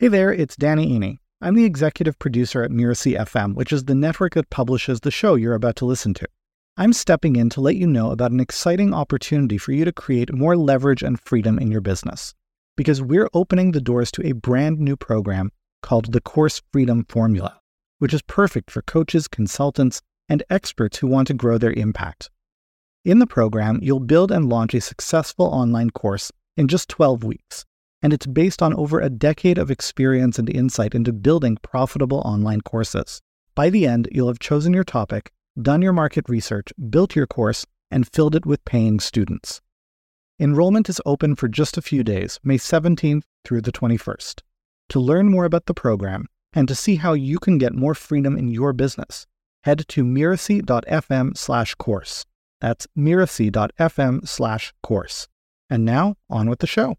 Hey there, it's Danny Iny. I'm the executive producer at Miracy FM, which is the network that publishes the show you're about to listen to. I'm stepping in to let you know about an exciting opportunity for you to create more leverage and freedom in your business. Because we're opening the doors to a brand new program called the Course Freedom Formula, which is perfect for coaches, consultants, and experts who want to grow their impact. In the program, you'll build and launch a successful online course in just 12 weeks. And it's based on over a decade of experience and insight into building profitable online courses. By the end, you'll have chosen your topic, done your market research, built your course, and filled it with paying students. Enrollment is open for just a few days, May 17th through the 21st. To learn more about the program and to see how you can get more freedom in your business, head to miracy.fm/course. That's miracy.fm/course. And now, on with the show.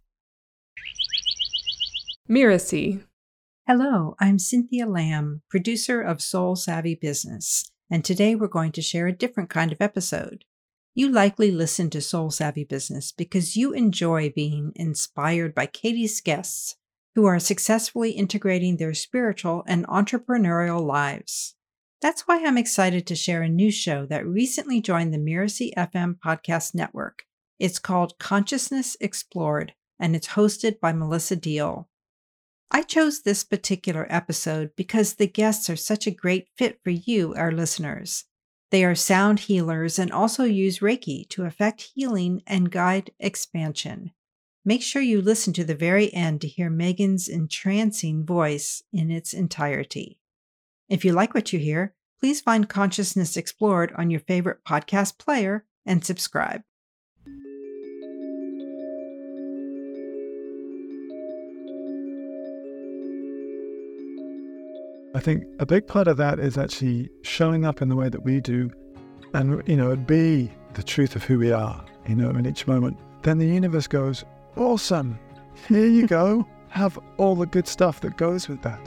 Miracy. Hello, I'm Cynthia Lamb, producer of Soul Savvy Business, and today we're going to share a different kind of episode. You likely listen to Soul Savvy Business because you enjoy being inspired by Katie's guests who are successfully integrating their spiritual and entrepreneurial lives. That's why I'm excited to share a new show that recently joined the Miracy FM podcast network. It's called Consciousness Explored, and it's hosted by Melissa Deal. I chose this particular episode because the guests are such a great fit for you, our listeners. They are sound healers and also use Reiki to affect healing and guide expansion. Make sure you listen to the very end to hear Megan's entrancing voice in its entirety. If you like what you hear, please find Consciousness Explored on your favorite podcast player and subscribe. I think a big part of that is actually showing up in the way that we do and, be the truth of who we are, in each moment. Then the universe goes, awesome, here you go, have all the good stuff that goes with that.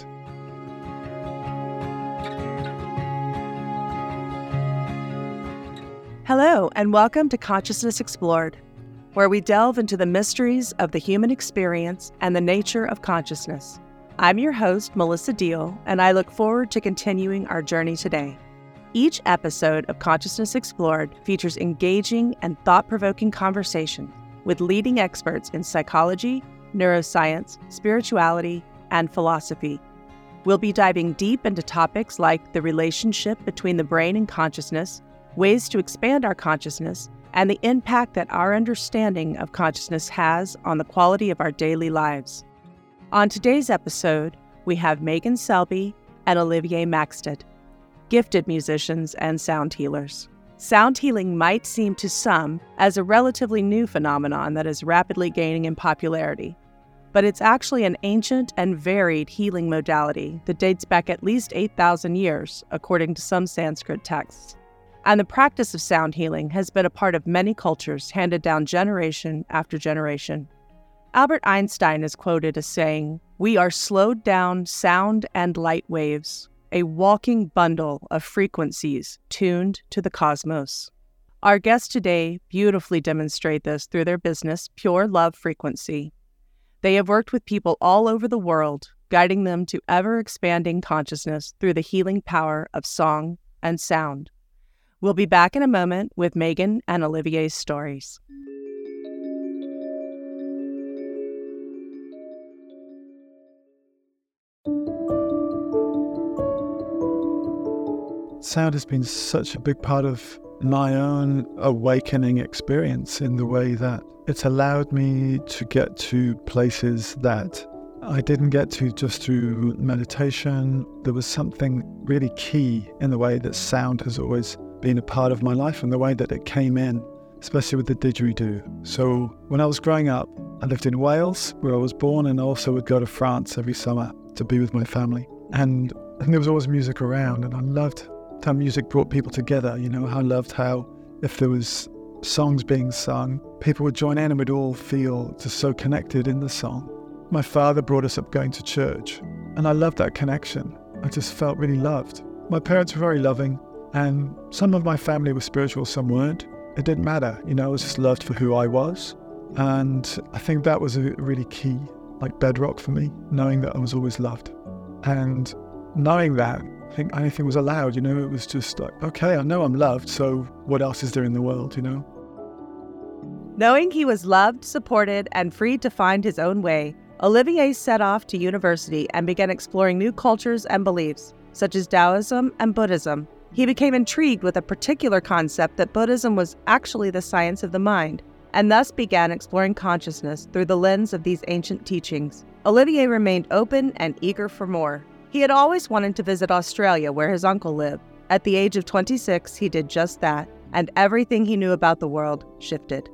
Hello, and welcome to Consciousness Explored, where we delve into the mysteries of the human experience and the nature of consciousness. I'm your host, Melissa Deal, and I look forward to continuing our journey today. Each episode of Consciousness Explored features engaging and thought-provoking conversation with leading experts in psychology, neuroscience, spirituality, and philosophy. We'll be diving deep into topics like the relationship between the brain and consciousness, ways to expand our consciousness, and the impact that our understanding of consciousness has on the quality of our daily lives. On today's episode, we have Megan Selby and Olivier Maxted, gifted musicians and sound healers. Sound healing might seem to some as a relatively new phenomenon that is rapidly gaining in popularity, but it's actually an ancient and varied healing modality that dates back at least 8,000 years, according to some Sanskrit texts. And the practice of sound healing has been a part of many cultures handed down generation after generation. Albert Einstein is quoted as saying, "We are slowed down sound and light waves, a walking bundle of frequencies tuned to the cosmos." Our guests today beautifully demonstrate this through their business, Pure Love Frequency. They have worked with people all over the world, guiding them to ever-expanding consciousness through the healing power of song and sound. We'll be back in a moment with Megan and Olivier's stories. Sound has been such a big part of my own awakening experience in the way that it's allowed me to get to places that I didn't get to just through meditation. There was something really key in the way that sound has always been a part of my life and the way that it came in, especially with the didgeridoo. So when I was growing up, I lived in Wales, where I was born, and also would go to France every summer to be with my family. And there was always music around, and I loved how music brought people together. I loved how if there was songs being sung, people would join in and we'd all feel just so connected in the song. My father brought us up going to church, and I loved that connection. I just felt really loved. My parents were very loving, and some of my family were spiritual, some weren't. It didn't matter, I was just loved for who I was. And I think that was a really key like bedrock for me, knowing that I was always loved. And knowing that, I think anything was allowed, you know, it was just like, okay, I know I'm loved, so what else is there in the world, you know? Knowing he was loved, supported, and free to find his own way, Olivier set off to university and began exploring new cultures and beliefs, such as Taoism and Buddhism. He became intrigued with a particular concept that Buddhism was actually the science of the mind, and thus began exploring consciousness through the lens of these ancient teachings. Olivier remained open and eager for more. He had always wanted to visit Australia, where his uncle lived. At the age of 26, he did just that, and everything he knew about the world shifted.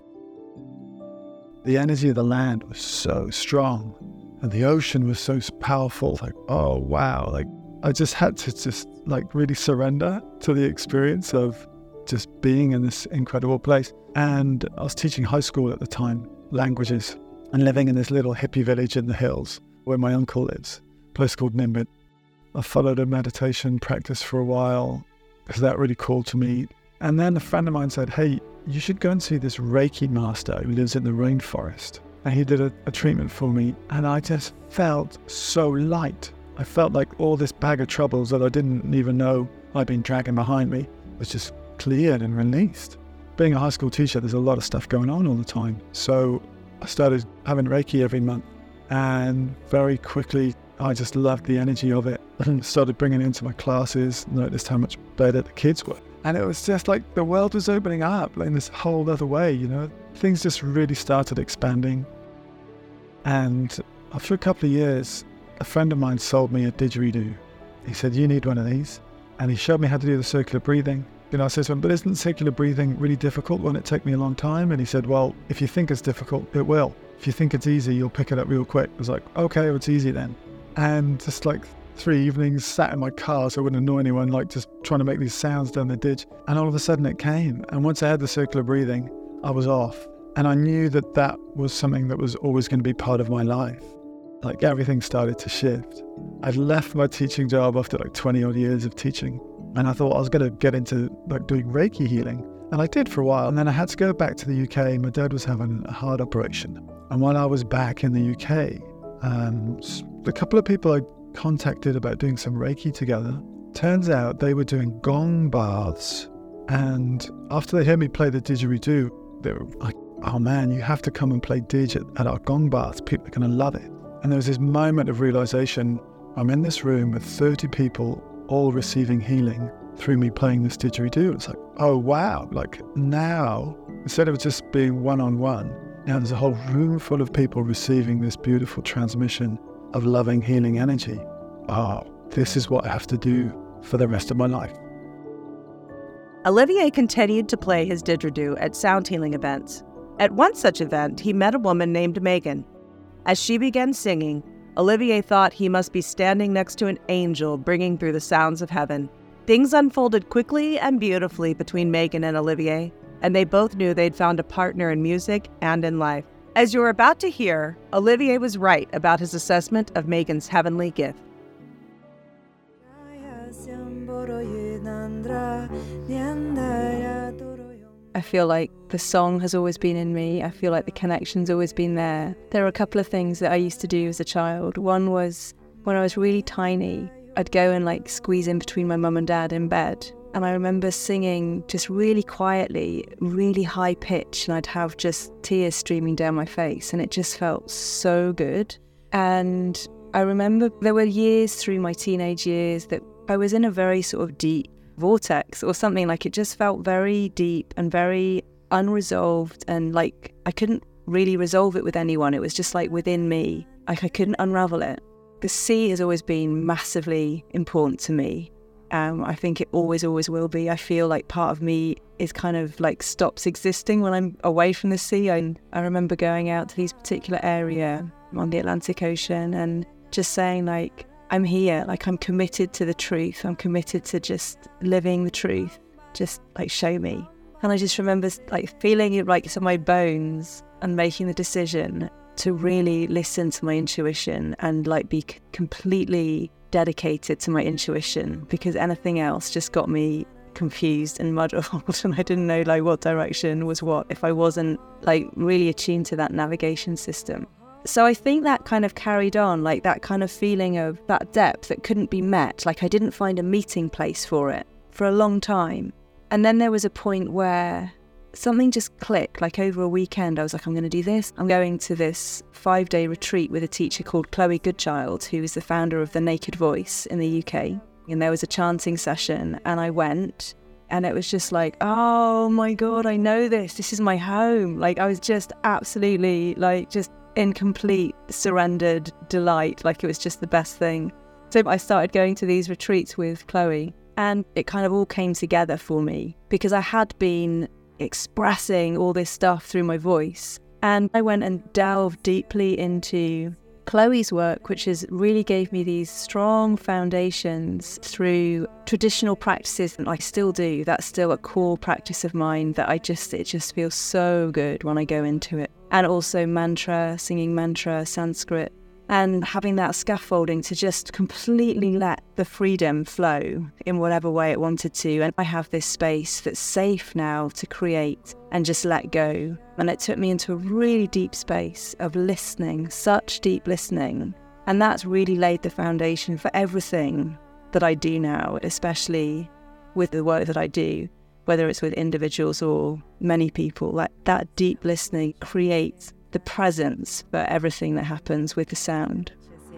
The energy of the land was so strong, and the ocean was so powerful. Like, oh wow, like I just had to really surrender to the experience of just being in this incredible place. And I was teaching high school at the time, languages, and living in this little hippie village in the hills where my uncle lives, a place called Nimbin. I followed a meditation practice for a while because that really called to me. And then a friend of mine said, hey, you should go and see this Reiki master who lives in the rainforest. And he did a treatment for me, and I just felt so light. I felt like all this bag of troubles that I didn't even know I'd been dragging behind me was just cleared and released. Being a high school teacher, there's a lot of stuff going on all the time. So I started having Reiki every month, and very quickly I just loved the energy of it. Started bringing it into my classes, noticed how much better the kids were. And it was just like the world was opening up like in this whole other way, you know. Things just really started expanding. And after a couple of years, a friend of mine sold me a didgeridoo. He said, you need one of these. And he showed me how to do the circular breathing. You know, I said to him, but isn't circular breathing really difficult? Won't it take me a long time? And he said, well, if you think it's difficult, it will. If you think it's easy, you'll pick it up real quick. I was like, okay, well, it's easy then. And just like 3 evenings, sat in my car so I wouldn't annoy anyone, like just trying to make these sounds down the ditch. And all of a sudden it came. And once I had the circular breathing, I was off. And I knew that that was something that was always going to be part of my life. Like everything started to shift. I'd left my teaching job after like 20 odd years of teaching. And I thought I was going to get into like doing Reiki healing. And I did for a while. And then I had to go back to the UK. My dad was having a heart operation. And while I was back in the UK, a couple of people I contacted about doing some Reiki together, turns out they were doing gong baths. And after they heard me play the didgeridoo, they were like, oh man, you have to come and play didge at our gong baths. People are going to love it. And there was this moment of realization. I'm in this room with 30 people all receiving healing through me playing this didgeridoo. It's like, oh wow, like now, instead of just being one-on-one, now there's a whole room full of people receiving this beautiful transmission of loving, healing energy. Oh, this is what I have to do for the rest of my life. Olivier continued to play his didgeridoo at sound healing events. At one such event, he met a woman named Megan. As she began singing, Olivier thought he must be standing next to an angel bringing through the sounds of heaven. Things unfolded quickly and beautifully between Megan and Olivier, and they both knew they'd found a partner in music and in life. As you're about to hear, Olivier was right about his assessment of Megan's heavenly gift. I feel like the song has always been in me. I feel like the connection's always been there. There are a couple of things that I used to do as a child. One was when I was really tiny, I'd go and like squeeze in between my mum and dad in bed. And I remember singing just really quietly, really high pitch, and I'd have just tears streaming down my face. And it just felt so good. And I remember there were years through my teenage years that I was in a very sort of deep vortex or something. Like it just felt very deep and very unresolved, and like I couldn't really resolve it with anyone. It was just like within me, like I couldn't unravel it. The sea has always been massively important to me. I think it always will be. I feel like part of me is kind of like stops existing when I'm away from the sea. I remember going out to this particular area on the Atlantic Ocean and just saying like, I'm here, like I'm committed to the truth. I'm committed to just living the truth. Just like show me. And I just remember like feeling it like in my bones and making the decision to really listen to my intuition and like be completely dedicated to my intuition, because anything else just got me confused and muddled and I didn't know like what direction was what if I wasn't like really attuned to that navigation system. So I think that kind of carried on, like that kind of feeling of that depth that couldn't be met. Like I didn't find a meeting place for it for a long time. And then there was a point where something just clicked. Like over a weekend, I was like, I'm going to do this. I'm going to this 5-day retreat with a teacher called Chloe Goodchild, who is the founder of The Naked Voice in the UK. And there was a chanting session and I went and it was just like, oh my God, I know this. This is my home. Like I was just absolutely like just in complete surrendered delight. Like it was just the best thing. So I started going to these retreats with Chloe and it kind of all came together for me because I had been expressing all this stuff through my voice. And I went and delved deeply into Chloe's work, which is really gave me these strong foundations through traditional practices, and I still do. That's still a core practice of mine that it just feels so good when I go into it. And also mantra, singing mantra, Sanskrit, and having that scaffolding to just completely let the freedom flow in whatever way it wanted to. And I have this space that's safe now to create and just let go. And it took me into a really deep space of listening, such deep listening. And that's really laid the foundation for everything that I do now, especially with the work that I do, whether it's with individuals or many people. Like that deep listening creates the presence for everything that happens with the sound.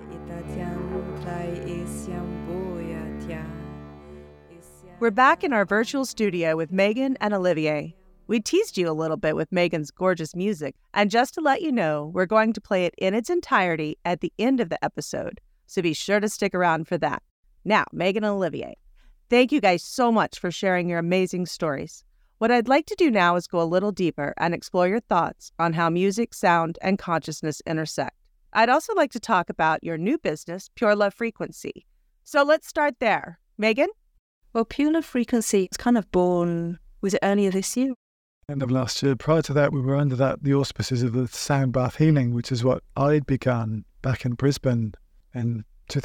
We're back in our virtual studio with Megan and Olivier. We teased you a little bit with Megan's gorgeous music, and just to let you know, we're going to play it in its entirety at the end of the episode, so be sure to stick around for that. Now, Megan and Olivier, thank you guys so much for sharing your amazing stories. What I'd like to do now is go a little deeper and explore your thoughts on how music, sound, and consciousness intersect. I'd also like to talk about your new business, Pure Love Frequency. So let's start there. Megan? Well, Pure Love Frequency is kind of born, was it earlier this year? End of last year. Prior to that, we were under the auspices of the Sound Bath Healing, which is what I'd begun back in Brisbane in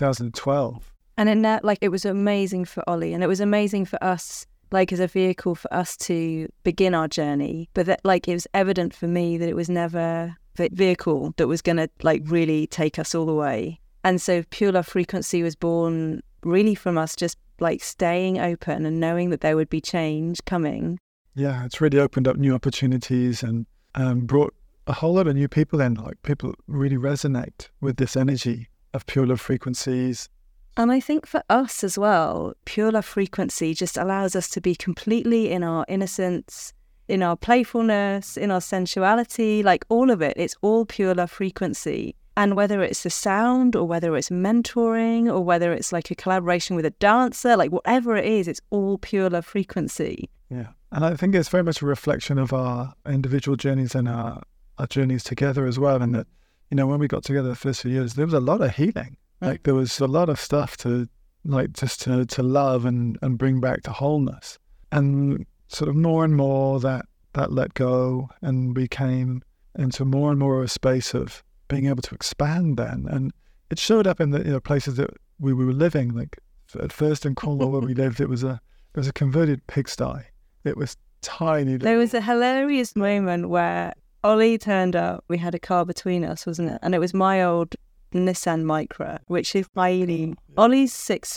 2012. And in that, like, it was amazing for Ollie, and it was amazing for us, like, as a vehicle for us to begin our journey. But that, like, it was evident for me that it was never the vehicle that was going to, like, really take us all the way. And so Pure Love Frequency was born really from us just, like, staying open and knowing that there would be change coming. Yeah, it's really opened up new opportunities and brought a whole lot of new people in. Like, people really resonate with this energy of Pure Love Frequencies. And I think for us as well, Pure Love Frequency just allows us to be completely in our innocence, in our playfulness, in our sensuality, like all of it. It's all Pure Love Frequency. And whether it's the sound or whether it's mentoring or whether it's like a collaboration with a dancer, like whatever it is, it's all Pure Love Frequency. Yeah. And I think it's very much a reflection of our individual journeys and our journeys together as well. And that, you know, when we got together the first few years, there was a lot of healing. Like there was a lot of stuff to, like, just to love and bring back to wholeness. And sort of more and more that let go, and we came into more and more of a space of being able to expand then. And it showed up in the, you know, places that we were living. Like at first in Cornwall where we lived, it was a converted pigsty. It was tiny. There was a hilarious moment where Ollie turned up. We had a car between us, wasn't it? And it was my old Nissan Micra, which is tiny. Ollie's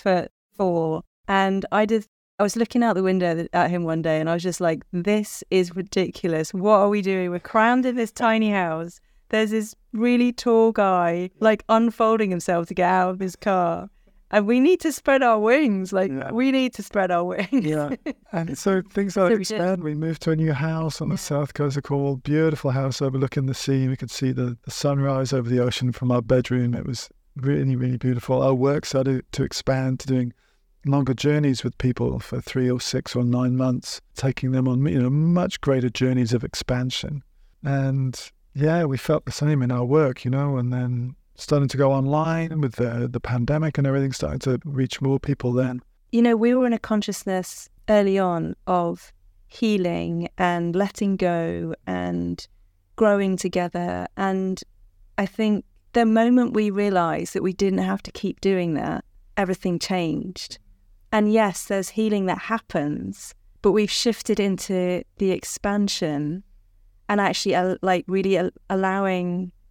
6'4", and I was looking out the window at him one day, and I was just like, "This is ridiculous. What are we doing? We're crammed in this tiny house. There's this really tall guy, like, unfolding himself to get out of his car. And we need to spread our wings. We need to spread our wings." Yeah. And so things started to expand. We moved to a new house on the south coast of Cornwall. Beautiful house overlooking the sea. We could see the sunrise over the ocean from our bedroom. It was really, really beautiful. Our work started to expand to doing longer journeys with people for 3 or 6 or 9 months, taking them on, you know, much greater journeys of expansion. And yeah, we felt the same in our work, you know, and then starting to go online with the pandemic and everything, starting to reach more people then. You know, we were in a consciousness early on of healing and letting go and growing together. And I think the moment we realised that we didn't have to keep doing that, everything changed. And yes, there's healing that happens, but we've shifted into the expansion and actually like really allowing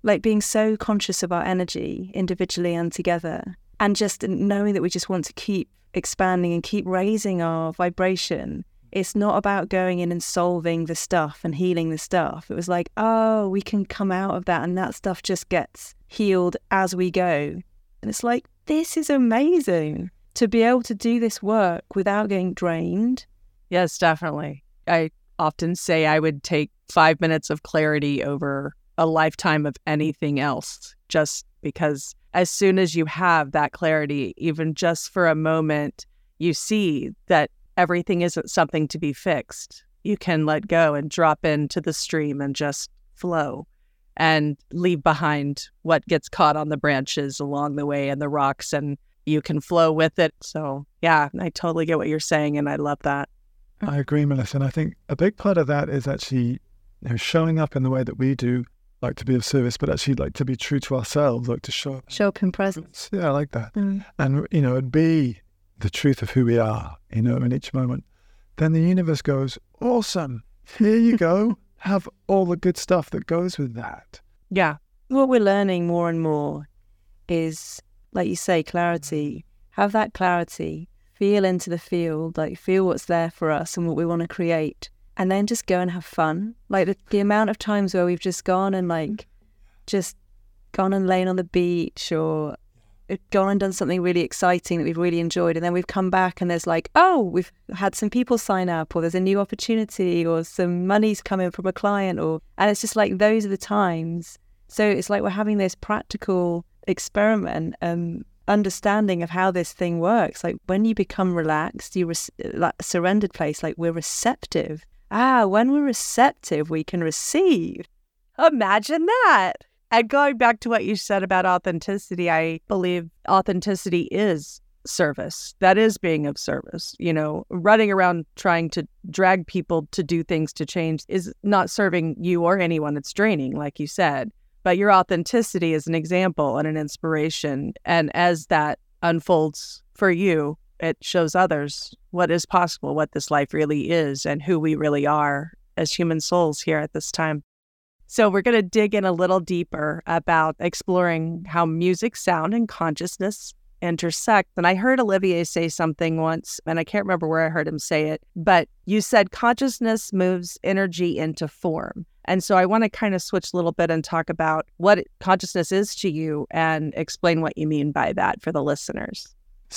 like being so conscious of our energy individually and together, and just knowing that we just want to keep expanding and keep raising our vibration. It's not about going in and solving the stuff and healing the stuff. It was like, oh, we can come out of that and that stuff just gets healed as we go. And it's like, this is amazing to be able to do this work without getting drained. Yes, definitely. I often say I would take 5 minutes of clarity over a lifetime of anything else, just because as soon as you have that clarity, even just for a moment, you see that everything isn't something to be fixed. You can let go and drop into the stream and just flow and leave behind what gets caught on the branches along the way and the rocks, and you can flow with it. So yeah, I totally get what you're saying, and I love that. I agree, Melissa. And I think a big part of that is actually showing up in the way that we do, like to be of service, but actually like to be true to ourselves, like to show up in presence. Yeah, I like that. And, and be the truth of who we are, in each moment. Then the universe goes, awesome, here you go. Have all the good stuff that goes with that. Yeah. What we're learning more and more is, like you say, clarity. Have that clarity. Feel into the field, like feel what's there for us and what we want to create. And then just go and have fun. Like the amount of times where we've just gone and lain on the beach or gone and done something really exciting that we've really enjoyed. And then we've come back and there's like, oh, we've had some people sign up, or there's a new opportunity, or some money's coming from a client, and it's just like, those are the times. So it's like we're having this practical experiment, understanding of how this thing works. Like when you become relaxed, like a surrendered place, like we're receptive. When we're receptive, we can receive. Imagine that. And going back to what you said about authenticity, I believe authenticity is service. That is being of service. Running around trying to drag people to do things to change is not serving you or anyone. It's draining, like you said. But your authenticity is an example and an inspiration. And as that unfolds for you, it shows others what is possible, what this life really is, and who we really are as human souls here at this time. So we're going to dig in a little deeper about exploring how music, sound, and consciousness intersect. And I heard Olivier say something once, and I can't remember where I heard him say it, but you said consciousness moves energy into form. And so I want to kind of switch a little bit and talk about what consciousness is to you and explain what you mean by that for the listeners.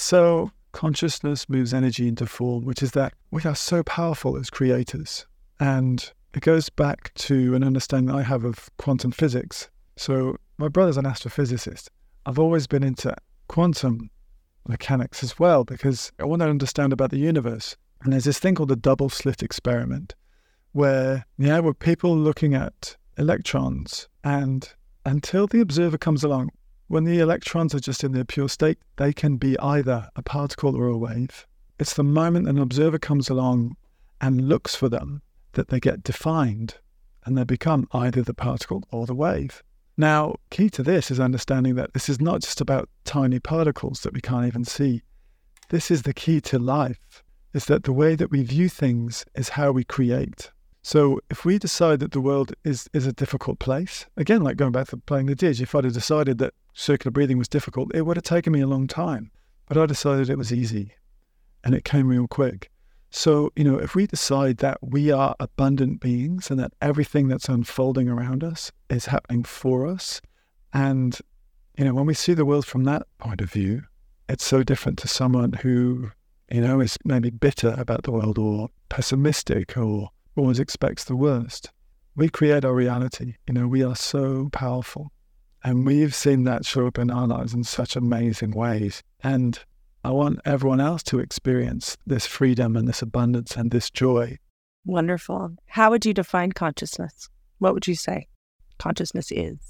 So consciousness moves energy into form, which is that we are so powerful as creators. And it goes back to an understanding I have of quantum physics. So my brother's an astrophysicist. I've always been into quantum mechanics as well, because I want to understand about the universe. And there's this thing called the double slit experiment, where people looking at electrons, and until the observer comes along, when the electrons are just in their pure state, they can be either a particle or a wave. It's the moment an observer comes along and looks for them that they get defined, and they become either the particle or the wave. Now, key to this is understanding that this is not just about tiny particles that we can't even see. This is the key to life, is that the way that we view things is how we create. So if we decide that the world is a difficult place, again, like going back to playing the Didge, if I'd have decided that circular breathing was difficult, it would have taken me a long time. But I decided it was easy, and it came real quick. So, if we decide that we are abundant beings and that everything that's unfolding around us is happening for us, and, when we see the world from that point of view, it's so different to someone who, is maybe bitter about the world or pessimistic or always expects the worst. We create our reality. We are so powerful, and we've seen that show up in our lives in such amazing ways. And I want everyone else to experience this freedom and this abundance and this joy. Wonderful. How would you define consciousness? What would you say consciousness is?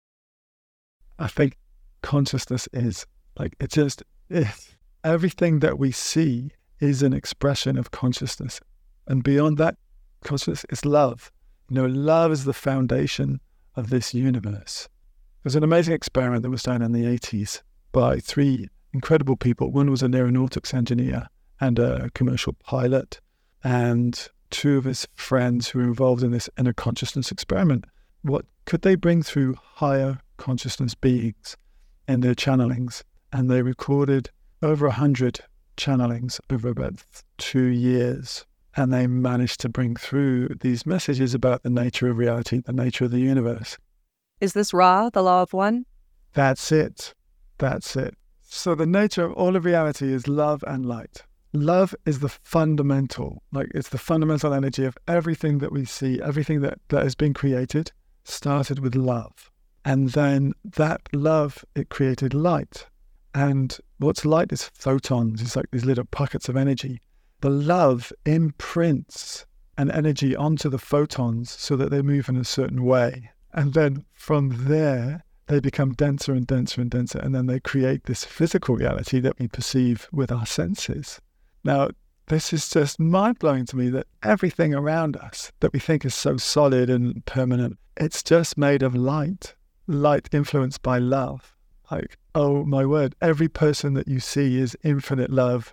I think consciousness is it just is. Everything that we see is an expression of consciousness. And beyond that, consciousness is love. Love is the foundation of this universe. There's an amazing experiment that was done in the 80s by 3 incredible people. One was an aeronautics engineer and a commercial pilot, and 2 of his friends who were involved in this inner consciousness experiment. what could they bring through higher consciousness beings in their channelings. And they recorded over 100 channelings over about 2 years. And they managed to bring through these messages about the nature of reality, the nature of the universe. Is this Ra, the law of one? That's it. That's it. So the nature of all of reality is love and light. Love is the fundamental, it's the fundamental energy of everything that we see, everything that has been created started with love. And then that love, it created light. And what's light is photons. It's like these little pockets of energy. The love imprints an energy onto the photons so that they move in a certain way. And then from there, they become denser and denser and denser. And then they create this physical reality that we perceive with our senses. Now, this is just mind-blowing to me that everything around us that we think is so solid and permanent, it's just made of light influenced by love. Oh my word, every person that you see is infinite love,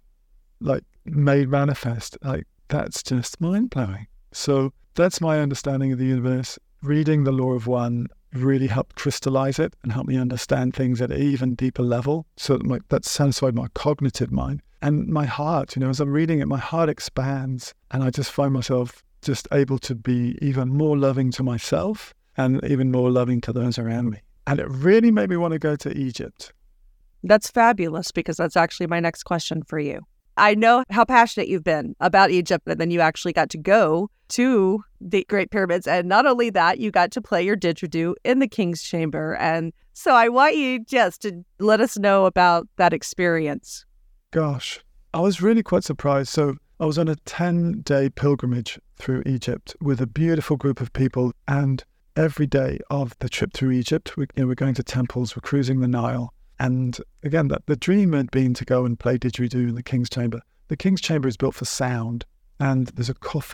made manifest. That's just mind-blowing. So that's my understanding of the universe. Reading The Law of One really helped crystallize it and help me understand things at an even deeper level. So that satisfied my cognitive mind. And my heart, as I'm reading it, my heart expands and I just find myself just able to be even more loving to myself and even more loving to those around me. And it really made me want to go to Egypt. That's fabulous, because that's actually my next question for you. I know how passionate you've been about Egypt, and then you actually got to go to the Great Pyramids. And not only that, you got to play your didgeridoo in the King's Chamber. And so I want you just to let us know about that experience. Gosh, I was really quite surprised. So I was on a 10-day pilgrimage through Egypt with a beautiful group of people. And every day of the trip through Egypt, we're going to temples, we're cruising the Nile. And again, the dream had been to go and play didgeridoo in the King's Chamber. The King's Chamber is built for sound, and there's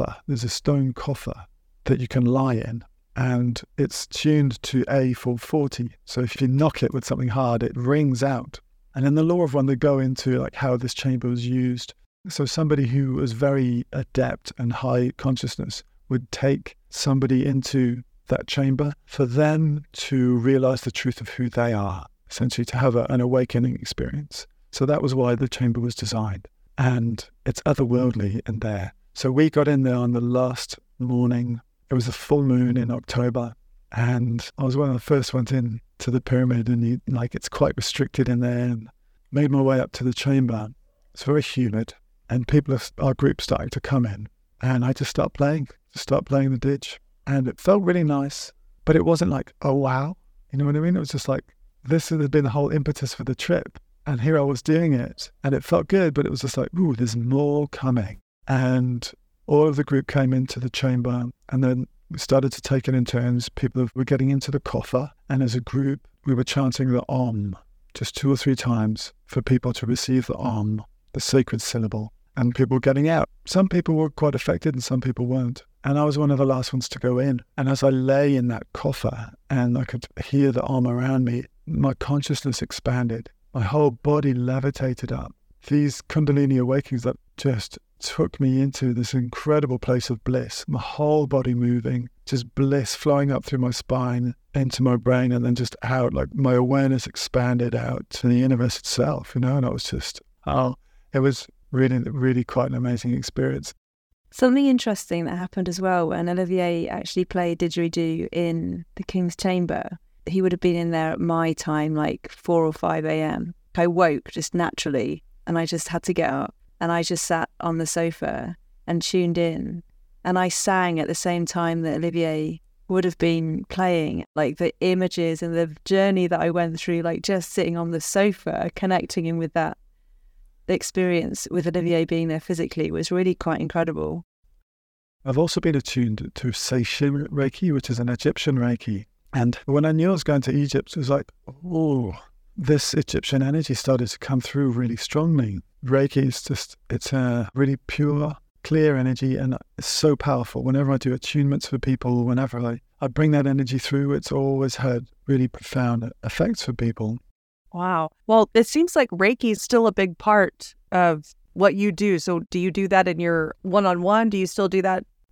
a stone coffer that you can lie in, and it's tuned to A440. So if you knock it with something hard, it rings out. And in The Law of One, they go into how this chamber was used. So somebody who was very adept and high consciousness would take somebody into that chamber for them to realize the truth of who they are. Essentially to have an awakening experience. So that was why the chamber was designed. And it's otherworldly in there. So we got in there on the last morning. It was a full moon in October. And I was one of the first ones in to the pyramid. And it's quite restricted in there. And made my way up to the chamber. It's very humid. And our group started to come in. And I just started playing the didge. And it felt really nice. But it wasn't oh wow. You know what I mean? It was just this had been the whole impetus for the trip. And here I was doing it. And it felt good, but it was just ooh, there's more coming. And all of the group came into the chamber. And then we started to take it in turns. People were getting into the coffer. And as a group, we were chanting the Om just 2 or 3 times for people to receive the Om, the sacred syllable. And people were getting out. Some people were quite affected and some people weren't. And I was one of the last ones to go in. And as I lay in that coffer and I could hear the Om around me, my consciousness expanded. My whole body levitated up. These Kundalini awakenings that just took me into this incredible place of bliss. My whole body moving, just bliss flowing up through my spine into my brain and then just out. My awareness expanded out to the universe itself, and I was just, it was really, really quite an amazing experience. Something interesting that happened as well when Olivier actually played didgeridoo in the King's Chamber. He would have been in there at my time, 4 or 5 a.m. I woke just naturally and I just had to get up and I just sat on the sofa and tuned in. And I sang at the same time that Olivier would have been playing, the images and the journey that I went through, just sitting on the sofa, connecting in with that. The experience with Olivier being there physically was really quite incredible. I've also been attuned to Seishin Reiki, which is an Egyptian Reiki. And when I knew I was going to Egypt, it was this Egyptian energy started to come through really strongly. Reiki is it's a really pure, clear energy, and it's so powerful. Whenever I do attunements for people, whenever I bring that energy through, it's always had really profound effects for people. Wow. Well, it seems like Reiki is still a big part of what you do. So do you do that in your one-on-one? Do you still do that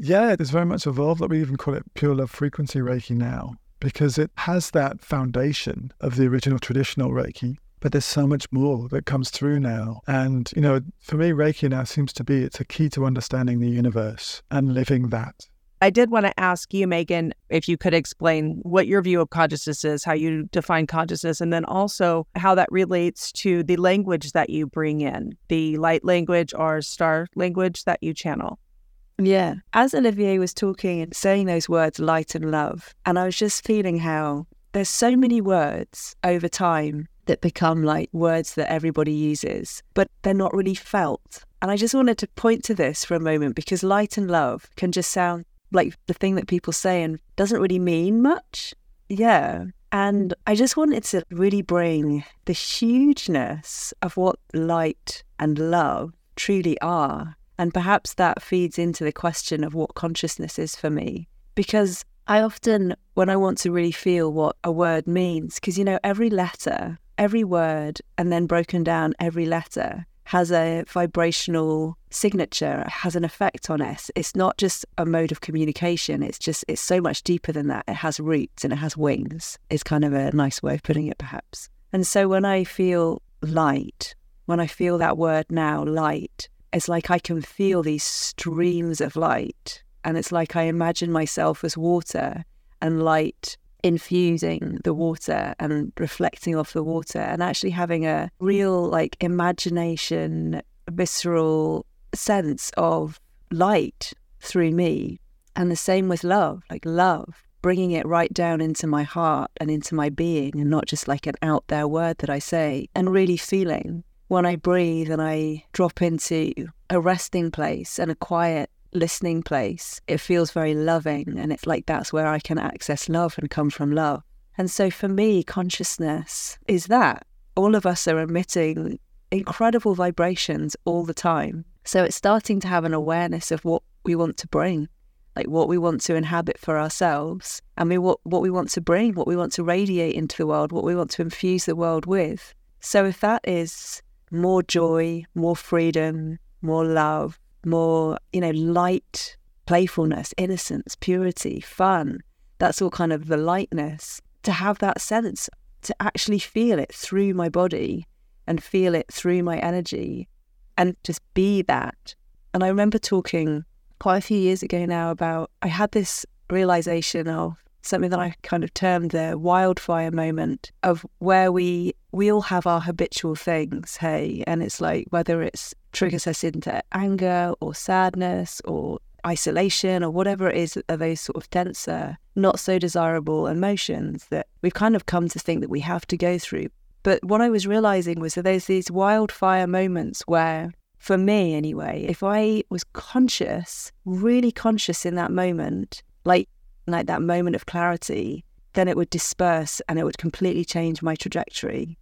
Yeah, it's very much evolved. Like, we even call it pure love frequency Reiki now, because it has that foundation of the original traditional Reiki. But there's so much more that comes through now. And, for me, Reiki now seems to be, it's a key to understanding the universe and living that. I did want to ask you, Megan, if you could explain what your view of consciousness is, how you define consciousness, and then also how that relates to the language that you bring in, the light language or star language that you channel. Yeah. As Olivier was talking and saying those words, light and love, and I was just feeling how there's so many words over time that become like words that everybody uses, but they're not really felt. And I just wanted to point to this for a moment, because light and love can just sound like the thing that people say and doesn't really mean much. Yeah. And I just wanted to really bring the hugeness of what light and love truly are. And perhaps that feeds into the question of what consciousness is for me. Because I often, when I want to really feel what a word means, because, every letter, every word, and then broken down, every letter has a vibrational signature, has an effect on us. It's not just a mode of communication. It's so much deeper than that. It has roots and it has wings. It's kind of a nice way of putting it, perhaps. And so when I feel light, when I feel that word now, light, it's like I can feel these streams of light. And it's like I imagine myself as water, and light infusing the water and reflecting off the water, and actually having a real imagination, visceral sense of light through me. And the same with love, love, bringing it right down into my heart and into my being, and not just like an out there word that I say, and really feeling when I breathe and I drop into a resting place and a quiet listening place, it feels very loving, and it's like that's where I can access love and come from love. And so for me, consciousness is that. All of us are emitting incredible vibrations all the time. So it's starting to have an awareness of what we want to bring, like what we want to inhabit for ourselves, and what we want to bring, what we want to radiate into the world, what we want to infuse the world with. So if that is more joy, more freedom, more love, more, light, playfulness, innocence, purity, fun, that's all kind of the lightness. To have that sense, to actually feel it through my body and feel it through my energy and just be that. And I remember talking quite a few years ago now about, I had this realization of something that I kind of termed the wildfire moment, of where we all have our habitual things, hey, and it's like whether it's triggers us into anger or sadness or isolation or whatever it is, are those sort of denser, not so desirable emotions that we've kind of come to think that we have to go through. But what I was realizing was that there's these wildfire moments where, for me anyway, if I was conscious, really conscious in that moment, like that moment of clarity, then it would disperse and it would completely change my trajectory.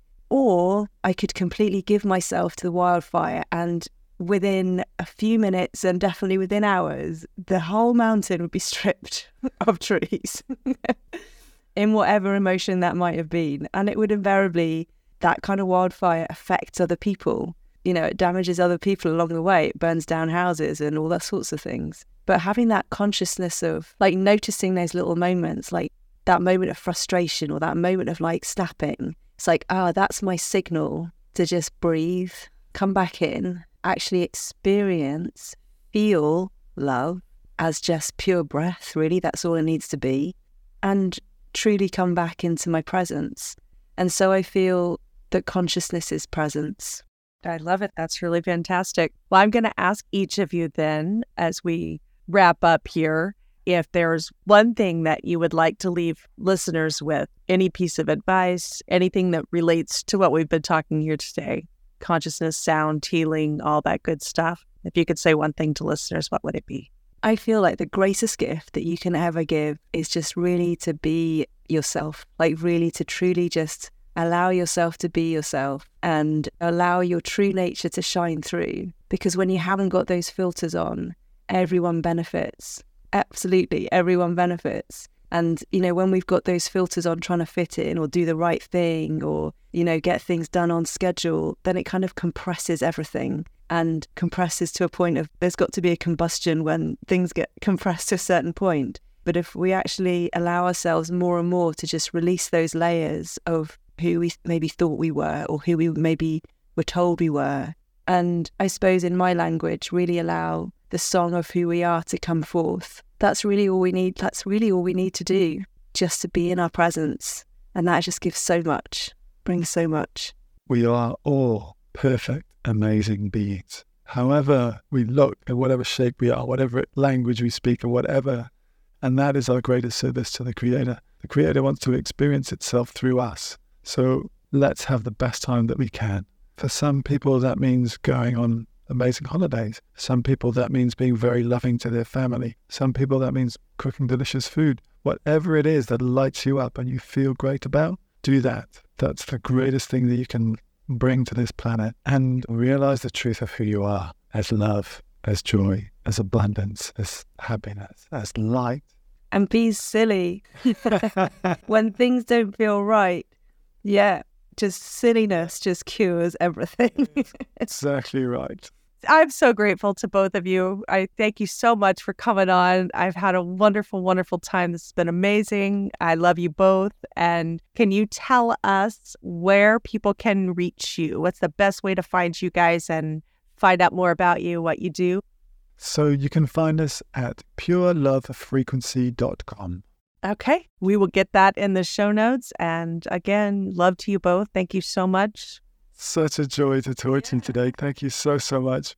Or I could completely give myself to the wildfire, and within a few minutes and definitely within hours, the whole mountain would be stripped of trees in whatever emotion that might have been. And it would invariably, that kind of wildfire affects other people. It damages other people along the way. It burns down houses and all that sorts of things. But having that consciousness of noticing those little moments, like that moment of frustration or that moment of snapping, it's like, that's my signal to just breathe, come back in, actually experience, feel love as just pure breath, really. That's all it needs to be. And truly come back into my presence. And so I feel that consciousness is presence. I love it. That's really fantastic. Well, I'm going to ask each of you then, as we wrap up here, if there's one thing that you would like to leave listeners with, any piece of advice, anything that relates to what we've been talking here today, consciousness, sound, healing, all that good stuff. If you could say one thing to listeners, what would it be? I feel like the greatest gift that you can ever give is just really to be yourself, really to truly just allow yourself to be yourself and allow your true nature to shine through. Because when you haven't got those filters on, everyone benefits. Absolutely, everyone benefits. And, when we've got those filters on trying to fit in or do the right thing or, get things done on schedule, then it kind of compresses everything. and compresses to a point of there's got to be a combustion when things get compressed to a certain point. But if we actually allow ourselves more and more to just release those layers of who we maybe thought we were or who we maybe were told we were, and I suppose in my language, really allow the song of who we are to come forth. That's really all we need. That's really all we need to do, just to be in our presence. And that just gives so much, brings so much. We are all perfect, amazing beings. However we look, and whatever shape we are, whatever language we speak, or whatever, and that is our greatest service to the Creator. The Creator wants to experience itself through us. So let's have the best time that we can. For some people, that means going on amazing holidays. Some people, that means being very loving to their family. Some people, that means cooking delicious food. Whatever it is that lights you up and you feel great about, do that. That's the greatest thing that you can bring to this planet, and realize the truth of who you are as love, as joy, as abundance, as happiness, as light. And be silly. When things don't feel right, just silliness just cures everything. Exactly right. I'm so grateful to both of you. I thank you so much for coming on. I've had a wonderful, wonderful time. This has been amazing. I love you both. And can you tell us where people can reach you? What's the best way to find you guys and find out more about you, what you do? So you can find us at purelovefrequency.com. Okay. We will get that in the show notes. And again, love to you both. Thank you so much. Such a joy to talk to you today. Thank you so, so much.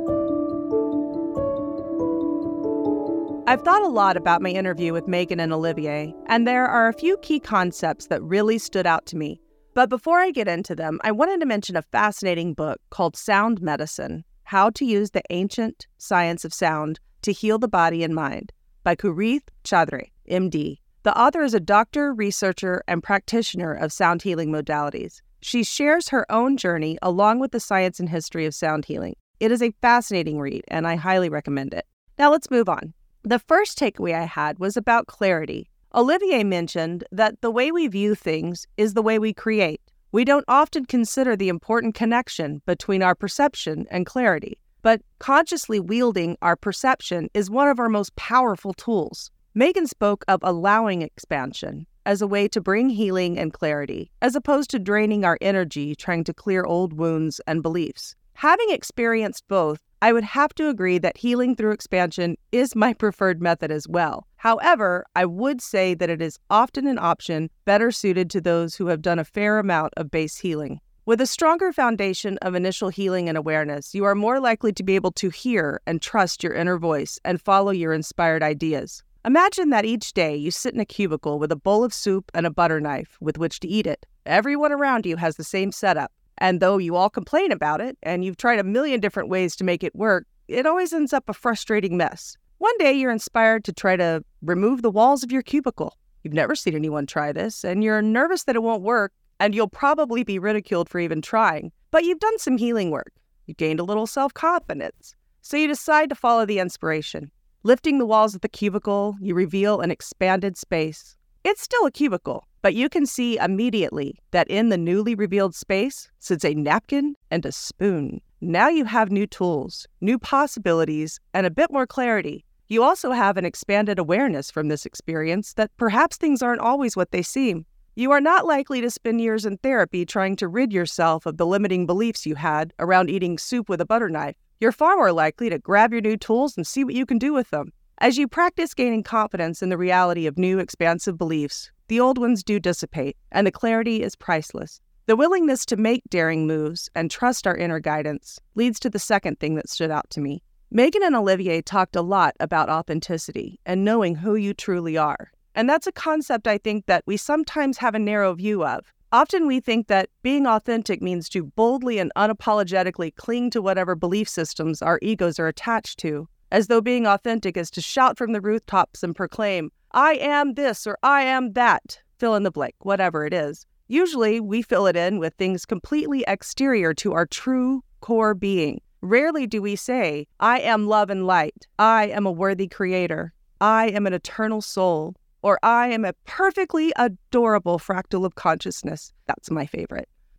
I've thought a lot about my interview with Megan and Olivier, and there are a few key concepts that really stood out to me. But before I get into them, I wanted to mention a fascinating book called Sound Medicine: How to Use the Ancient Science of Sound to Heal the Body and Mind by Kurith Chaudhry, MD. The author is a doctor, researcher, and practitioner of sound healing modalities. She shares her own journey along with the science and history of sound healing. It is a fascinating read, and I highly recommend it. Now let's move on. The first takeaway I had was about clarity. Olivier mentioned that the way we view things is the way we create. We don't often consider the important connection between our perception and clarity, but consciously wielding our perception is one of our most powerful tools. Megan spoke of allowing expansion as a way to bring healing and clarity, as opposed to draining our energy trying to clear old wounds and beliefs. Having experienced both, I would have to agree that healing through expansion is my preferred method as well. However, I would say that it is often an option better suited to those who have done a fair amount of base healing. With a stronger foundation of initial healing and awareness, you are more likely to be able to hear and trust your inner voice and follow your inspired ideas. Imagine that each day you sit in a cubicle with a bowl of soup and a butter knife with which to eat it. Everyone around you has the same setup. And though you all complain about it, and you've tried a million different ways to make it work, it always ends up a frustrating mess. One day you're inspired to try to remove the walls of your cubicle. You've never seen anyone try this, and you're nervous that it won't work, and you'll probably be ridiculed for even trying. But you've done some healing work. You've gained a little self-confidence. So you decide to follow the inspiration. Lifting the walls of the cubicle, you reveal an expanded space. It's still a cubicle, but you can see immediately that in the newly revealed space sits a napkin and a spoon. Now you have new tools, new possibilities, and a bit more clarity. You also have an expanded awareness from this experience that perhaps things aren't always what they seem. You are not likely to spend years in therapy trying to rid yourself of the limiting beliefs you had around eating soup with a butter knife. You're far more likely to grab your new tools and see what you can do with them. As you practice gaining confidence in the reality of new, expansive beliefs, the old ones do dissipate, and the clarity is priceless. The willingness to make daring moves and trust our inner guidance leads to the second thing that stood out to me. Megan and Olivier talked a lot about authenticity and knowing who you truly are. And that's a concept I think that we sometimes have a narrow view of. Often we think that being authentic means to boldly and unapologetically cling to whatever belief systems our egos are attached to, as though being authentic is to shout from the rooftops and proclaim, "I am this" or "I am that," fill in the blank, whatever it is. Usually we fill it in with things completely exterior to our true core being. Rarely do we say, "I am love and light," "I am a worthy creator," "I am an eternal soul," or "I am a perfectly adorable fractal of consciousness." That's my favorite.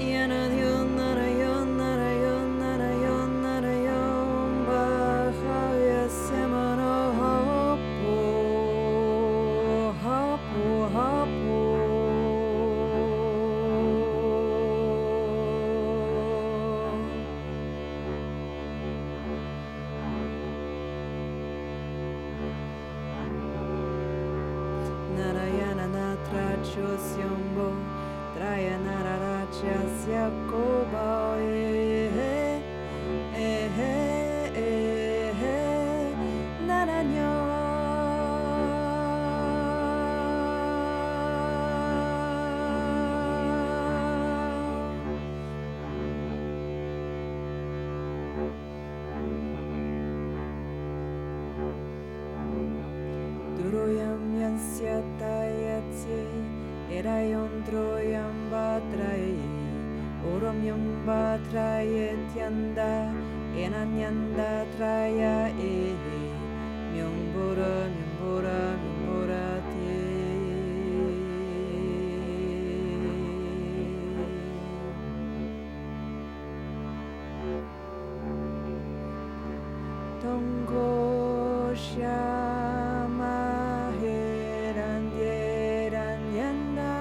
Narayana Natra Chosyombo Traya Nararacha Syakoba Naranyo Duroyam Yansyatayatse Erayom Droyam Batraye Oram Yam Batraye Tyanda Enanyanda Traya Myongbora Myongbora Myongbora Tongo Shama Herandieranyanda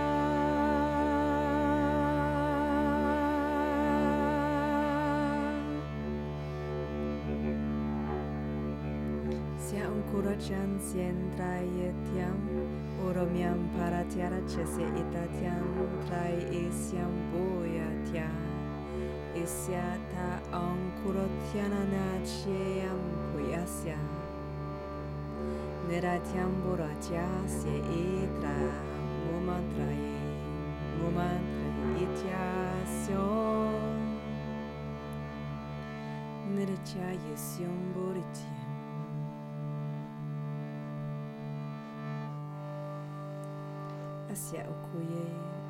Siam Kurachan Sientrayetiam Oromiam Paratiara Chese Itatiam Trai Isiam Boyatiam Isyata Ankurotiana Nachiam Puyasya Neratyam Boratya Se Itra Mumantraye Ityasyo Neratya Yesyam Borityam Asya Okuye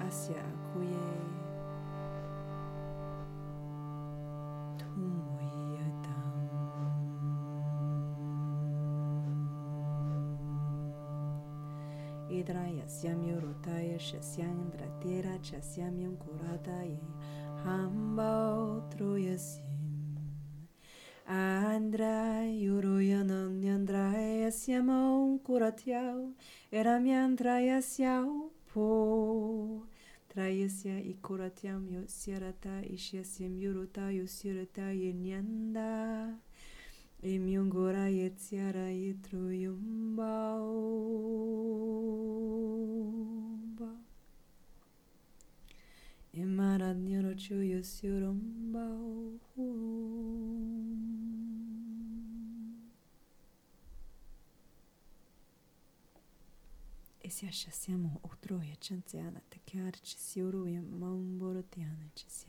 Idraya Syamyurutaya Shasyang Dratira Chasyamyam Kurataya Hambao Troyasim Andra Yuruyanam Nyandraya Syamam Kuratyao Eramyandraya Syao Po Trayasya Ikuratyam Yosyarata Ishyasim Yuruta Yosyarata Yenyanda Imyungora Yetsiara Yetruyumbao Imaranyorochu Yosyurumbao Esse achasiamo outro e chanceana te chiar ci siuru e maumborotiana ci sia.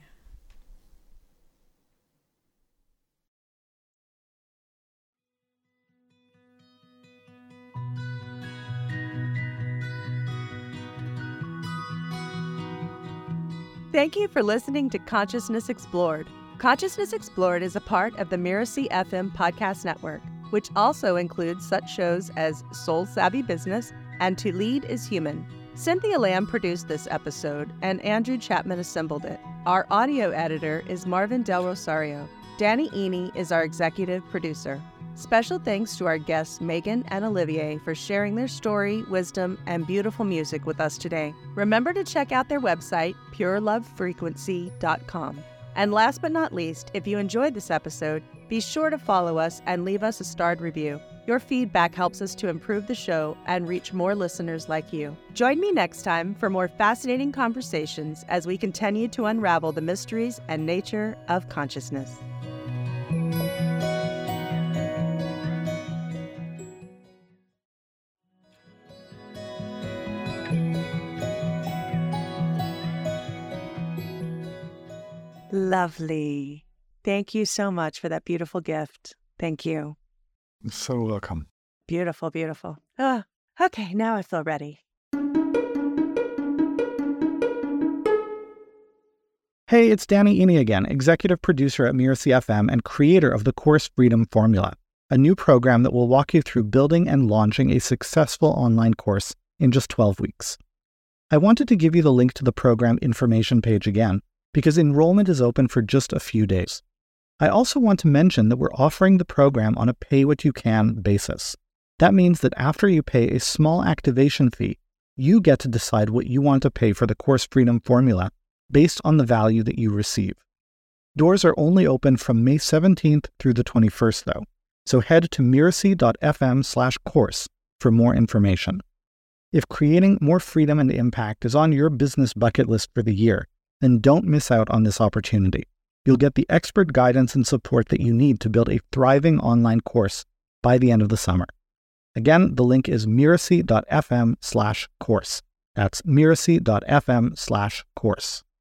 Thank you for listening to Consciousness Explored. Consciousness Explored is a part of the Miracy FM podcast network, which also includes such shows as Soul Savvy Business and To Lead is Human. Cynthia Lamb produced this episode, and Andrew Chapman assembled it. Our audio editor is Marvin Del Rosario. Danny Eni is our executive producer. Special thanks to our guests Megan and Olivier for sharing their story, wisdom, and beautiful music with us today. Remember to check out their website, purelovefrequency.com. And last but not least, if you enjoyed this episode, be sure to follow us and leave us a starred review. Your feedback helps us to improve the show and reach more listeners like you. Join me next time for more fascinating conversations as we continue to unravel the mysteries and nature of consciousness. Lovely. Thank you so much for that beautiful gift. Thank you. So welcome. Beautiful, beautiful. Okay, now I feel ready. Hey, it's Danny Eni again, executive producer at Miracy FM and creator of the Course Freedom Formula, a new program that will walk you through building and launching a successful online course in just 12 weeks. I wanted to give you the link to the program information page again, because enrollment is open for just a few days. I also want to mention that we're offering the program on a pay-what-you-can basis. That means that after you pay a small activation fee, you get to decide what you want to pay for the Course Freedom Formula based on the value that you receive. Doors are only open from May 17th through the 21st, though, so head to mirasee.fm/course for more information. If creating more freedom and impact is on your business bucket list for the year, then don't miss out on this opportunity. You'll get the expert guidance and support that you need to build a thriving online course by the end of the summer. Again, the link is mirasee.fm/course. That's mirasee.fm/course.